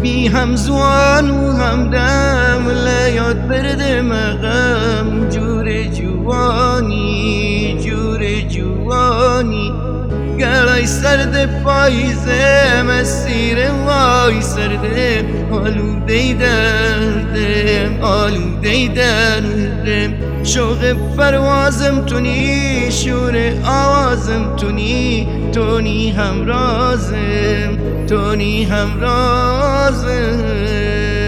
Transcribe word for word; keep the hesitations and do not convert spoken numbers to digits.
ای هم زوان و هم دم لیاد برده مغم جور جوانی جور جوانی گلای سرد پاییزه مسیر وای سرده آلوده دردم آلوده دردم شوق پروازم تونی شور آوازم تونی تونی هم رازم تونی هم رازم